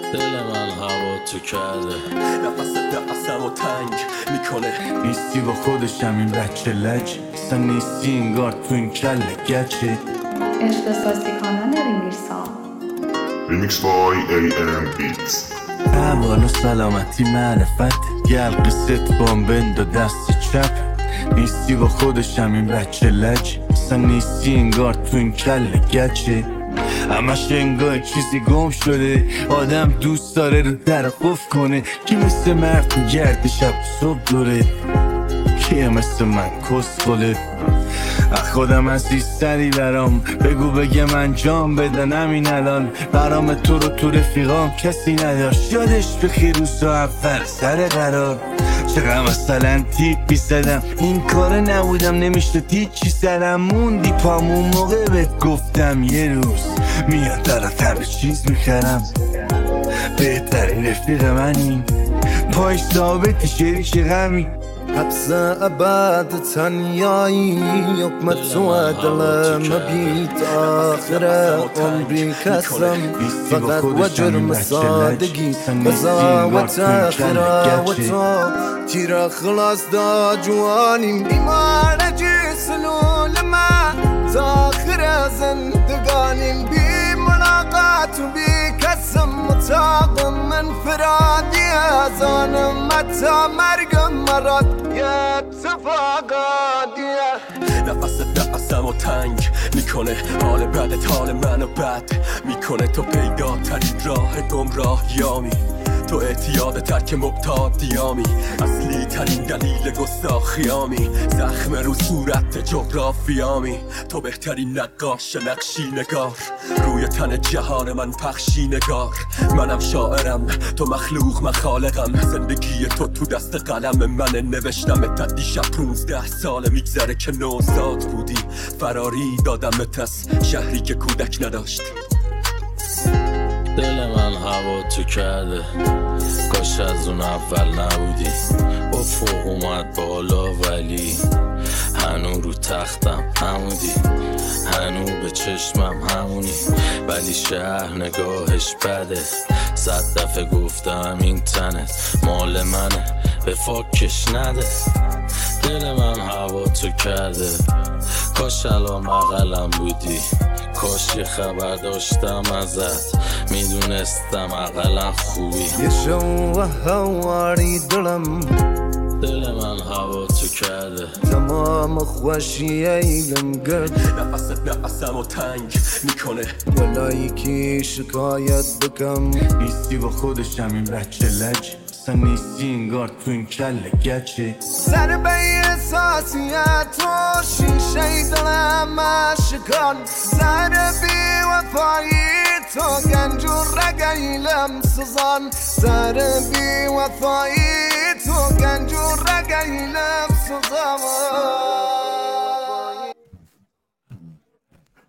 دل من هوا تو کرده، نفسم و تنگ میکنه. نیستی با خودشم این بچه لج، اصلا نیستی انگار تو این کله گچه. اختصاصی کانال ریمیرسا Remix by AM Beats. احوال و سلامتی معرفت، گل قصت بام بند و دست چپ. نیستی با خودشم این بچه لج، اصلا نیستی انگار تو این کله گچه. همش انگار چیزی گم شده، آدم دوست داره رو در قفل کنه. کی مثل مرد گرد شب صبح دوره، کیه مثل من کس خله. خودم عزیزتری برام بگو بگه من جام بدن همین الان. برام تو رو تو رفیقام کسی نداشت، یادش بخیر روزا اول سر قرار. چقدر مثلا تیپی زدم این کار نبودم، نمیشت هیچی سرم موندی پامون موقع بهت گفتم یه روز میاد برات همه چیز میخرم. بهترین رفیق منی، پایش ثابتی شریک غمی. حبس ابد تنیایی حکمت تو دلم مبید آخر عمری کسم. فقط و جرم سادگی قضاوت اخیره و تو تیر خلاص دا جوانیم. ایمان جسنول ما تاخر زندگانیم، بی ملاقات و بی کسم متاقم من فرادی ازانم متا مرگم مراد یه اتفاقاتیه. نفسم و تنگ میکنه، حال بدت حال منو بد میکنه. تو پیداترین راه گمراهیامی، تو اعتیاد ترک مبتادیامی، اصلی ترین دلیل گستاخیامی، زخم رو صورت جغرافیامی. تو بهترین نقاش نقشی نگار، روی تن جهان من پخشی نگار. منم شاعرم تو مخلوق من خالقم، زندگی تو دست قلم من نوشتم. تا دیشب 15 ساله میگذره که نوزاد بودی، فراری دادمت از شهری که کودک نداشت. دل من هوا تو کرده، کاش از اون اول نبودی. افق اومد بالا ولی هنو رو تختم همودی، هنو به چشمم همونی. ولی شهر نگاهش بده، 100 دفعه گفتم این تنت مال منه، به فاکش نده. دل من هوا تو کرده، کاش الان بغلم بودی. کاش یه خبر داشتم ازت، میدونستم اقلا خوبی. یه شو هواری دلم، دل من هوا تو کرده، تمام خوشی ایلم گرد. نفسم و تنگ میکنه، ولایی که شکایت بکم. نیستی با خودشم این بچه لج، اصلا نیستی انگار تو این کله گچه. سر به احساسیت و شیشه دلم اشکان، سر بی وفایی تو گنج و رگیلم سزان. سر بی وفایی تو